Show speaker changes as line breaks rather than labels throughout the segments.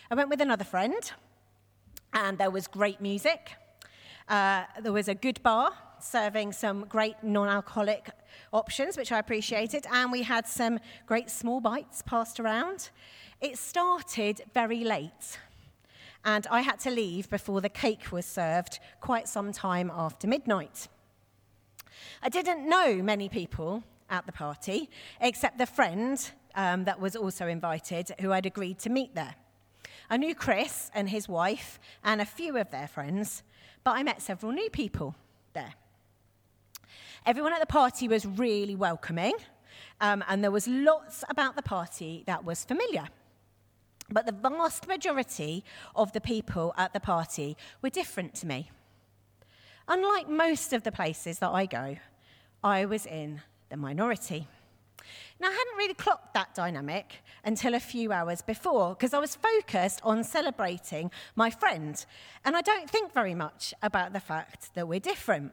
I went with another friend, and there was great music. There was a good bar serving some great non-alcoholic options, which I appreciated, and we had some great small bites passed around. It started very late, and I had to leave before the cake was served quite some time after midnight. I didn't know many people at the party, except the friend that was also invited, who I'd agreed to meet there. I knew Chris and his wife and a few of their friends, but I met several new people there. Everyone at the party was really welcoming, and there was lots about the party that was familiar. But the vast majority of the people at the party were different to me. Unlike most of the places that I go, I was in the minority. Now, I hadn't really clocked that dynamic until a few hours before, because I was focused on celebrating my friend, and I don't think very much about the fact that we're different.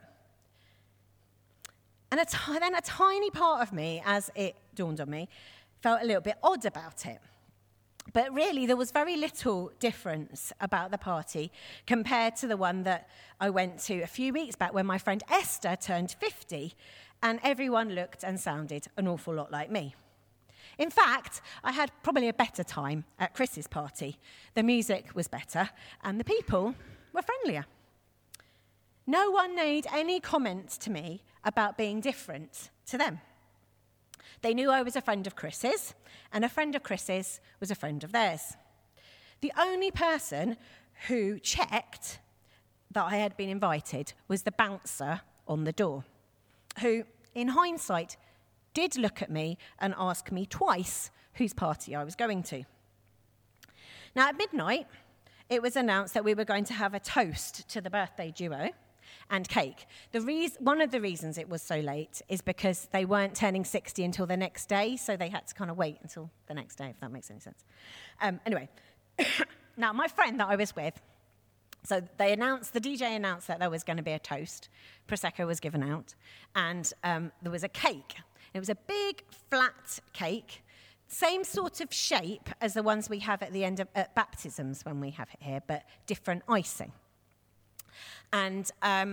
And then a tiny part of me, as it dawned on me, felt a little bit odd about it. But really, there was very little difference about the party compared to the one that I went to a few weeks back when my friend Esther turned 50, and everyone looked and sounded an awful lot like me. In fact, I had probably a better time at Chris's party. The music was better, and the people were friendlier. No one made any comment to me about being different to them. They knew I was a friend of Chris's, and a friend of Chris's was a friend of theirs. The only person who checked that I had been invited was the bouncer on the door, who, in hindsight, did look at me and ask me twice whose party I was going to. Now, at midnight, it was announced that we were going to have a toast to the birthday duo and cake. One of the reasons it was so late is because they weren't turning 60 until the next day, so they had to kind of wait until the next day, if that makes any sense. Anyway, now my friend that I was with, so the DJ announced that there was going to be a toast, Prosecco was given out, and there was a cake. It was a big, flat cake, same sort of shape as the ones we have at the end of baptisms when we have it here, but different icing. And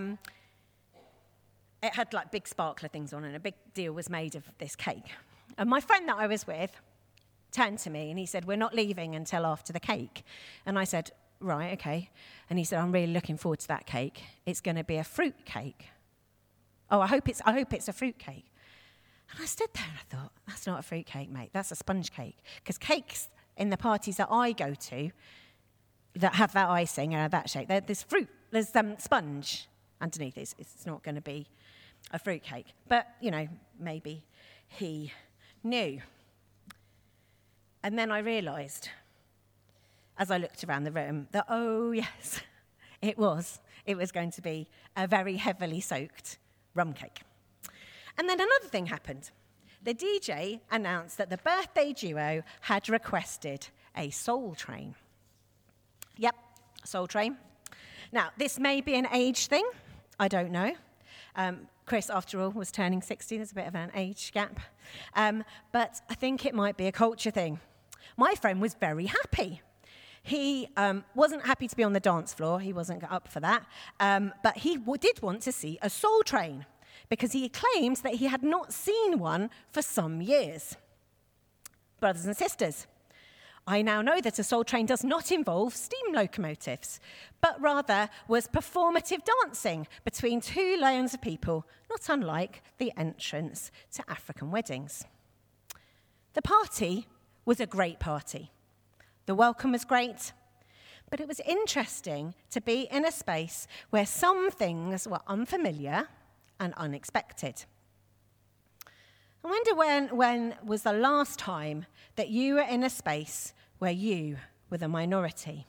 it had like big sparkler things on, and a big deal was made of this cake. And my friend that I was with turned to me and he said, "We're not leaving until after the cake." And I said, "Right, okay." And he said, "I'm really looking forward to that cake. It's going to be a fruit cake." "Oh, I hope it's a fruit cake." And I stood there and I thought, that's not a fruit cake, mate. That's a sponge cake. Because cakes in the parties that I go to that have that icing and that shape, there's fruit. There's sponge underneath. It's not going to be a fruit cake. But, maybe he knew. And then I realised, as I looked around the room, that, oh, yes, it was going to be a very heavily soaked rum cake. And then another thing happened. The DJ announced that the birthday duo had requested a Soul Train. Yep, Soul Train. Now, this may be an age thing. I don't know. Chris, after all, was turning 60. There's a bit of an age gap. But I think it might be a culture thing. My friend was very happy. He wasn't happy to be on the dance floor. He wasn't up for that. But he did want to see a Soul Train because he claimed that he had not seen one for some years. Brothers and sisters, I now know that a Soul Train does not involve steam locomotives, but rather was performative dancing between two lines of people, not unlike the entrance to African weddings. The party was a great party. The welcome was great, but it was interesting to be in a space where some things were unfamiliar and unexpected. I wonder when was the last time that you were in a space where you were the minority?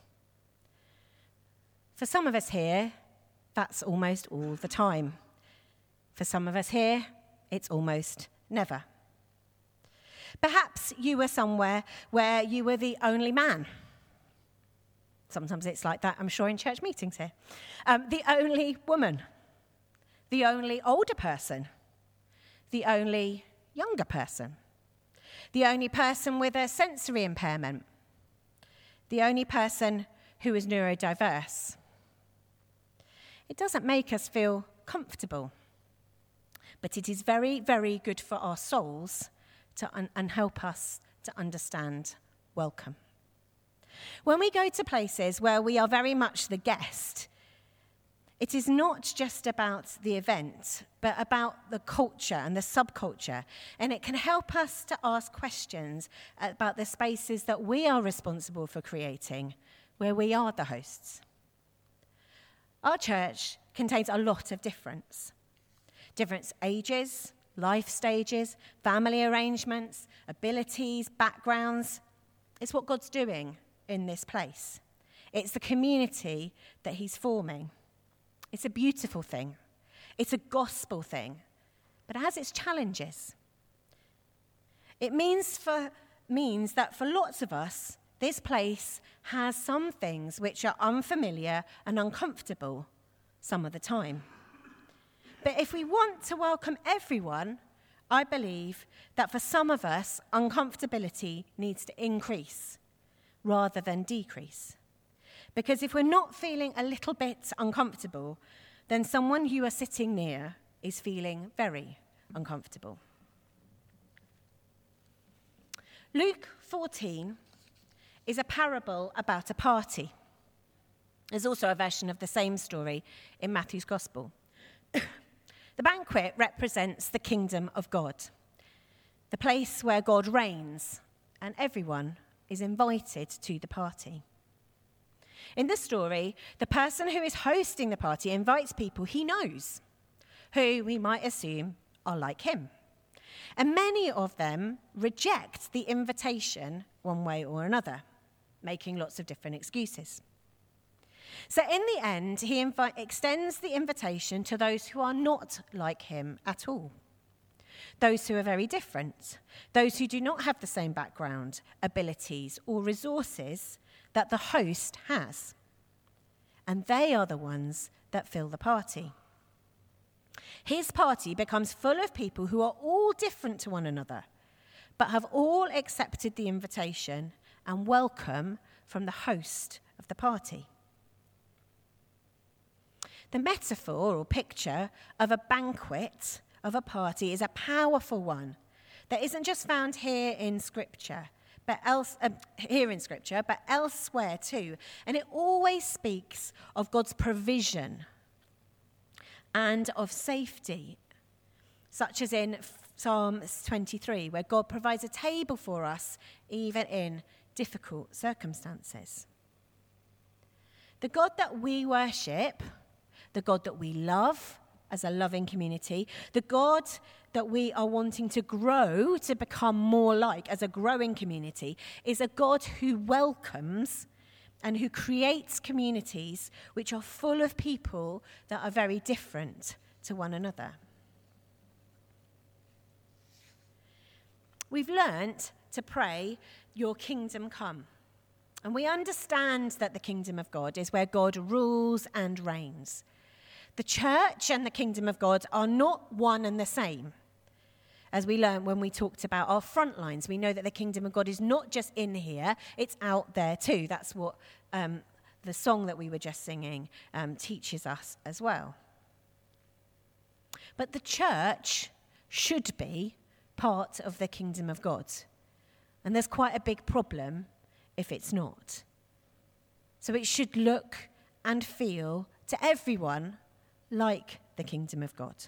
For some of us here, that's almost all the time. For some of us here, it's almost never. Perhaps you were somewhere where you were the only man. Sometimes it's like that, I'm sure, in church meetings here. The only woman. The only older person. The only younger person. The only person with a sensory impairment. the only person who is neurodiverse. It doesn't make us feel comfortable, but it is very, very good for our souls and help us to understand welcome. When we go to places where we are very much the guest, it is not just about the event, but about the culture and the subculture. And it can help us to ask questions about the spaces that we are responsible for creating, where we are the hosts. Our church contains a lot of different ages, life stages, family arrangements, abilities, backgrounds. It's what God's doing in this place. It's the community that he's forming. It's a beautiful thing. It's a gospel thing, but it has its challenges. It means that for lots of us, this place has some things which are unfamiliar and uncomfortable some of the time. But if we want to welcome everyone, I believe that for some of us, uncomfortability needs to increase rather than decrease. Because if we're not feeling a little bit uncomfortable, then someone you are sitting near is feeling very uncomfortable. Luke 14 is a parable about a party. There's also a version of the same story in Matthew's Gospel. The banquet represents the kingdom of God, the place where God reigns, and everyone is invited to the party. In this story, the person who is hosting the party invites people he knows, who we might assume are like him. And many of them reject the invitation one way or another, making lots of different excuses. So in the end, he extends the invitation to those who are not like him at all. Those who are very different, those who do not have the same background, abilities, or resources that the host has. And they are the ones that fill the party. His party becomes full of people who are all different to one another, but have all accepted the invitation and welcome from the host of the party. The metaphor or picture of a banquet, of a party, is a powerful one that isn't just found here in Scripture, but elsewhere too. And it always speaks of God's provision and of safety, such as in Psalm 23, where God provides a table for us even in difficult circumstances. The God that we worship, the God that we love as a loving community, the God that we are wanting to grow to become more like as a growing community, is a God who welcomes and who creates communities which are full of people that are very different to one another. We've learnt to pray, "Your kingdom come." And we understand that the kingdom of God is where God rules and reigns. The church and the kingdom of God are not one and the same. As we learned when we talked about our front lines, we know that the kingdom of God is not just in here, it's out there too. That's what the song that we were just singing teaches us as well. But the church should be part of the kingdom of God. And there's quite a big problem if it's not. So it should look and feel to everyone like the kingdom of God.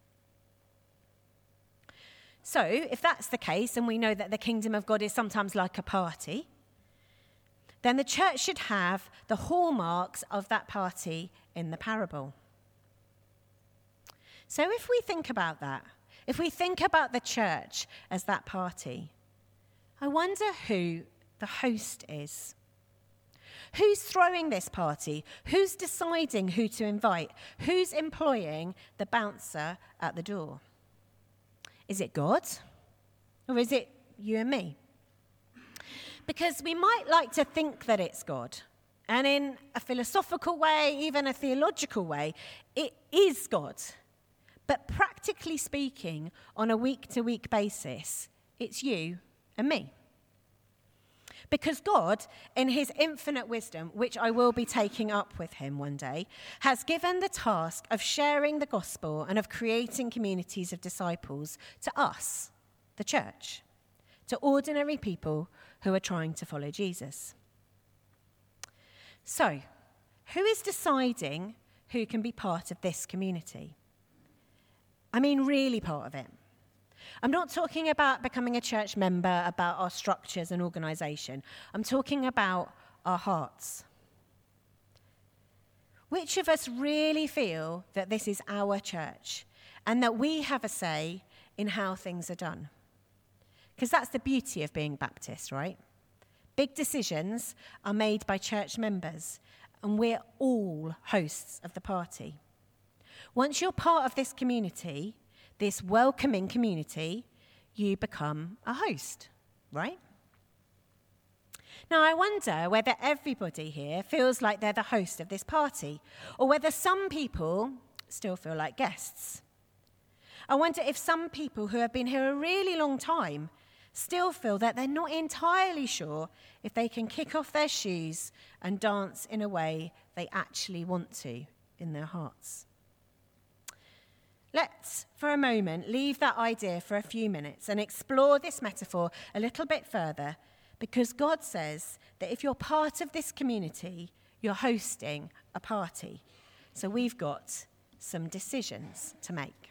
So if that's the case, and we know that the kingdom of God is sometimes like a party, then the church should have the hallmarks of that party in the parable. So if we think about that, if we think about the church as that party, I wonder who the host is. Who's throwing this party? Who's deciding who to invite? Who's employing the bouncer at the door? Is it God? Or is it you and me? Because we might like to think that it's God. And in a philosophical way, even a theological way, it is God. But practically speaking, on a week-to-week basis, it's you and me. Because God, in his infinite wisdom, which I will be taking up with him one day, has given the task of sharing the gospel and of creating communities of disciples to us, the church, to ordinary people who are trying to follow Jesus. So, who is deciding who can be part of this community? I mean, really part of it. I'm not talking about becoming a church member, about our structures and organisation. I'm talking about our hearts. Which of us really feel that this is our church and that we have a say in how things are done? Because that's the beauty of being Baptist, right? Big decisions are made by church members, and we're all hosts of the party. Once you're part of this community, this welcoming community, you become a host, right? Now, I wonder whether everybody here feels like they're the host of this party, or whether some people still feel like guests. I wonder if some people who have been here a really long time still feel that they're not entirely sure if they can kick off their shoes and dance in a way they actually want to in their hearts. Let's, for a moment, leave that idea for a few minutes and explore this metaphor a little bit further, because God says that if you're part of this community, you're hosting a party. So we've got some decisions to make.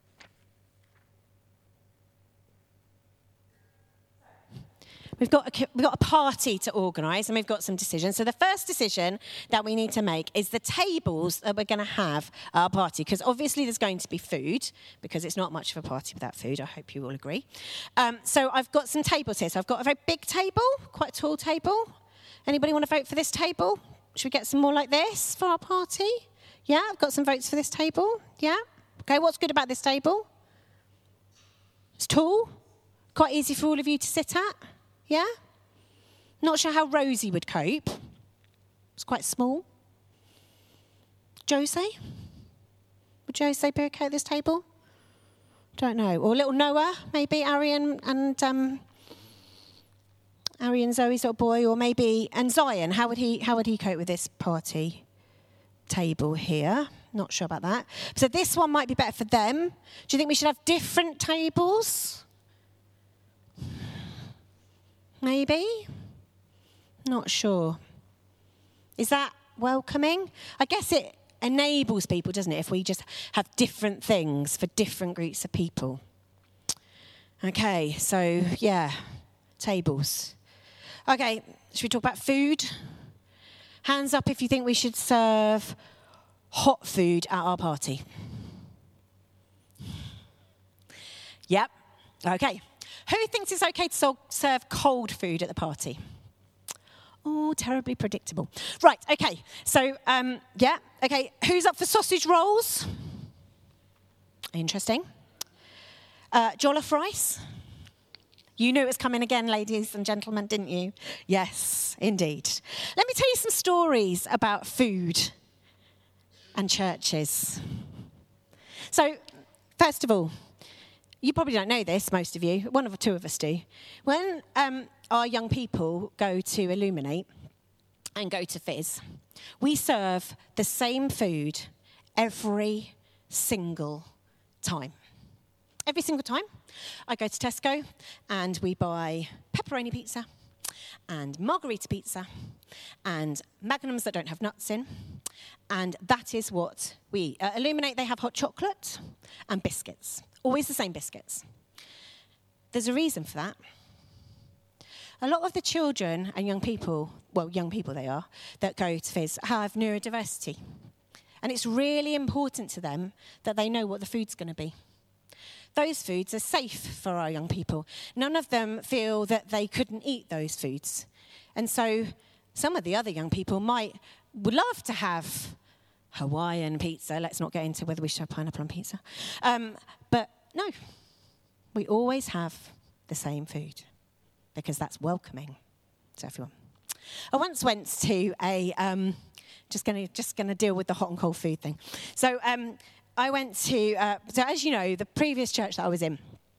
We've got a party to organise, and we've got some decisions. So the first decision that we need to make is the tables that we're going to have at our party, because obviously there's going to be food, because it's not much of a party without food. I hope you all agree. So I've got some tables here. So I've got a very big table, quite a tall table. Anybody want to vote for this table? Should we get some more like this for our party? Yeah, I've got some votes for this table. Yeah? Okay, what's good about this table? It's tall, quite easy for all of you to sit at. Yeah? Not sure how Rosie would cope. It's quite small. Jose? Would Jose be okay at this table? Don't know. Or little Noah, maybe Ari and Zoe's little boy, or maybe and Zion. How would he cope with this party table here? Not sure about that. So this one might be better for them. Do you think we should have different tables? Maybe? Not sure. Is that welcoming? I guess it enables people, doesn't it, if we just have different things for different groups of people. Okay, so, yeah, tables. Okay, should we talk about food? Hands up if you think we should serve hot food at our party. Yep, okay. Who thinks it's okay to serve cold food at the party? Oh, terribly predictable. Right, okay. So, yeah, okay. Who's up for sausage rolls? Interesting. Jollof rice? You knew it was coming again, ladies and gentlemen, didn't you? Yes, indeed. Let me tell you some stories about food and churches. So, first of all, you probably don't know this, most of you. One or two of us do. When our young people go to Illuminate and go to Fizz, we serve the same food every single time. Every single time. I go to Tesco and we buy pepperoni pizza and margherita pizza and Magnums that don't have nuts in. And that is what we eat. At Illuminate, they have hot chocolate and biscuits. Always the same biscuits. There's a reason for that. A lot of the children and young people, well, young people they are, that go to Fizz have neurodiversity. And it's really important to them that they know what the food's going to be. Those foods are safe for our young people. None of them feel that they couldn't eat those foods. And so some of the other young people would love to have Hawaiian pizza. Let's not get into whether we should have pineapple on pizza. But no, we always have the same food because that's welcoming to everyone. I once went to a, just going to deal with the hot and cold food thing. So I went to, so as you know, the previous church that I was in,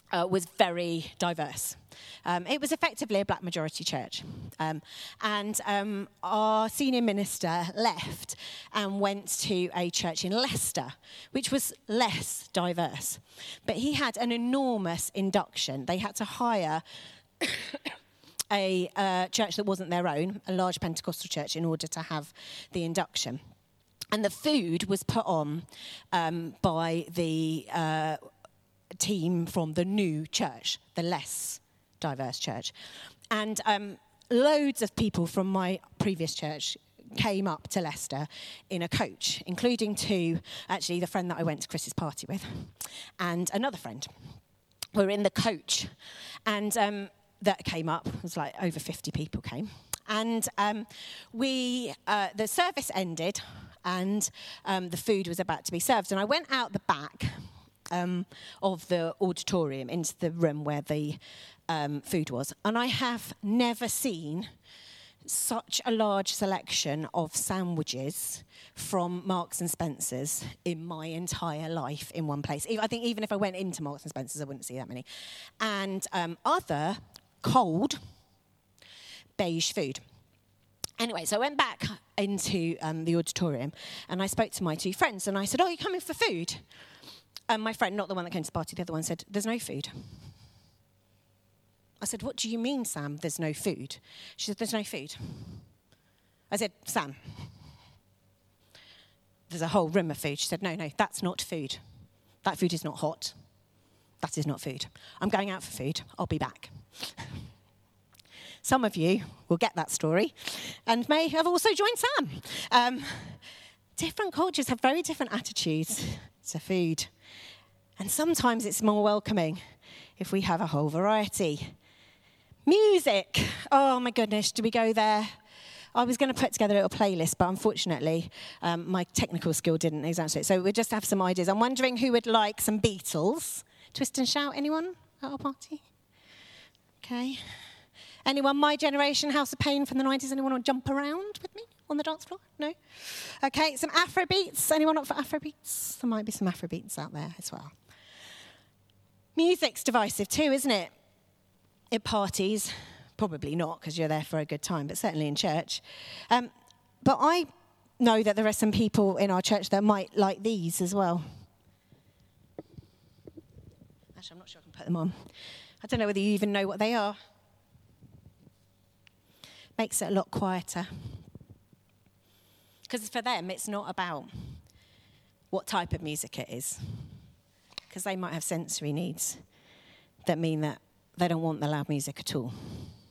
was very diverse. It was effectively a black majority church. And our senior minister left and went to a church in Leicester, which was less diverse. But he had an enormous induction. They had to hire a church that wasn't their own, a large Pentecostal church, in order to have the induction. And the food was put on by the team from the new church, the less diverse church. And loads of people from my previous church came up to Leicester in a coach, including two, actually the friend that I went to Chris's party with, and another friend. We were in the coach, and that came up. It was like over 50 people came. And the service ended, and the food was about to be served. And I went out the back of the auditorium into the room where the food was. And I have never seen such a large selection of sandwiches from Marks and Spencer's in my entire life in one place. I think even if I went into Marks and Spencer's, I wouldn't see that many. And other cold beige food. Anyway, so I went back into the auditorium and I spoke to my two friends and I said, "Oh, are you coming for food?" And my friend, not the one that came to the party, the other one said, "There's no food." I said, "What do you mean, Sam, there's no food?" She said, "There's no food." I said, "Sam, there's a whole room of food." She said, No, that's not food. That food is not hot. That is not food. I'm going out for food. I'll be back. Some of you will get that story and may have also joined Sam. Different cultures have very different attitudes to food. And sometimes it's more welcoming if we have a whole variety. Music. Oh, my goodness, do we go there? I was going to put together a little playlist, but unfortunately, my technical skill didn't exactly. So we'll just have some ideas. I'm wondering who would like some Beatles. Twist and Shout, anyone at our party? Okay. Anyone, My Generation, House of Pain from the 90s? Anyone want to jump around with me on the dance floor? No? Okay, some Afrobeats. Anyone up for Afrobeats? There might be some Afrobeats out there as well. Music's divisive too, isn't it? At parties, probably not because you're there for a good time, but certainly in church. But I know that there are some people in our church that might like these as well. Actually, I'm not sure I can put them on. I don't know whether you even know what they are. Makes it a lot quieter. Because for them, it's not about what type of music it is. Because they might have sensory needs that mean that they don't want the loud music at all.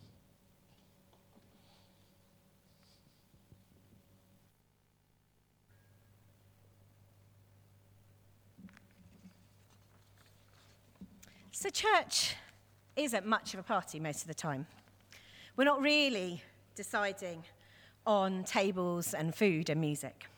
So church isn't much of a party most of the time. We're not really deciding on tables and food and music.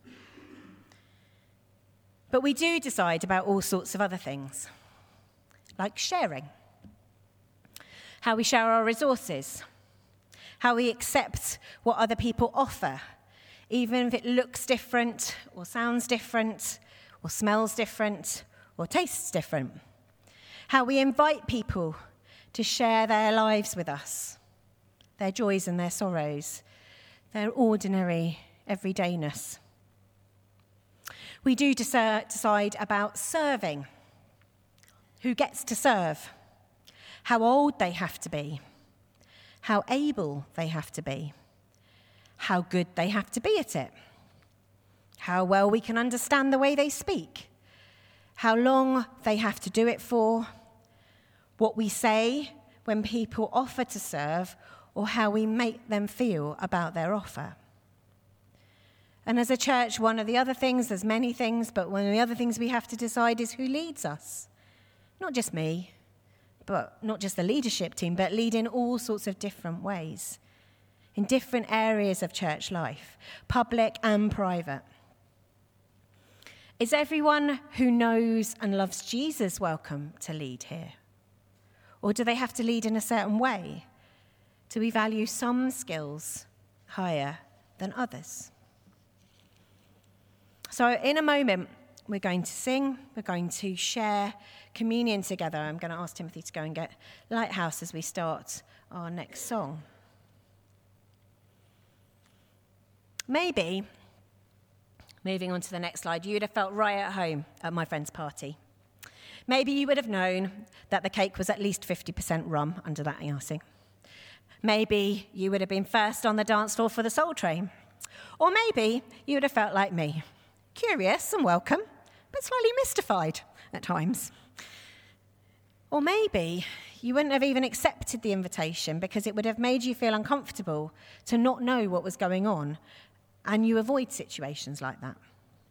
But we do decide about all sorts of other things, like sharing, how we share our resources, how we accept what other people offer, even if it looks different or sounds different or smells different or tastes different, how we invite people to share their lives with us, their joys and their sorrows, their ordinary everydayness. We do decide about serving, who gets to serve, how old they have to be, how able they have to be, how good they have to be at it, how well we can understand the way they speak, how long they have to do it for, what we say when people offer to serve, or how we make them feel about their offer. And as a church, one of the other things, there's many things, but one of the other things we have to decide is who leads us. Not just me, but not just the leadership team, but lead in all sorts of different ways, in different areas of church life, public and private. Is everyone who knows and loves Jesus welcome to lead here? Or do they have to lead in a certain way? Do we value some skills higher than others? So in a moment, we're going to sing, we're going to share communion together. I'm going to ask Timothy to go and get Lighthouse as we start our next song. Maybe, moving on to the next slide, you would have felt right at home at my friend's party. Maybe you would have known that the cake was at least 50% rum under that icing. Maybe you would have been first on the dance floor for the Soul Train. Or maybe you would have felt like me, curious and welcome, but slightly mystified at times. Or maybe you wouldn't have even accepted the invitation because it would have made you feel uncomfortable to not know what was going on, and you avoid situations like that.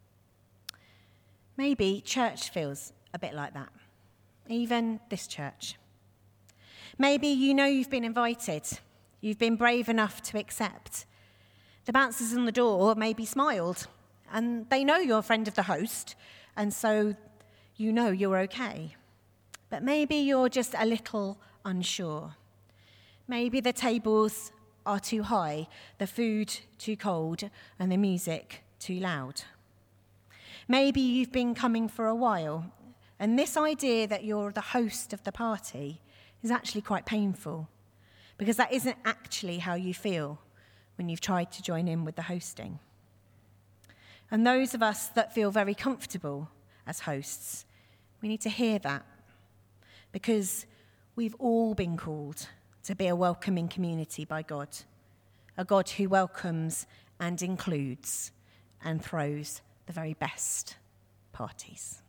Maybe church feels a bit like that, even this church. Maybe you know you've been invited, you've been brave enough to accept. The bouncers on the door maybe smiled, and they know you're a friend of the host, and so you know you're okay. But maybe you're just a little unsure. Maybe the tables are too high, the food too cold, and the music too loud. Maybe you've been coming for a while, and this idea that you're the host of the party is actually quite painful, because that isn't actually how you feel when you've tried to join in with the hosting. And those of us that feel very comfortable as hosts, we need to hear that, because we've all been called to be a welcoming community by God, a God who welcomes and includes and throws the very best parties.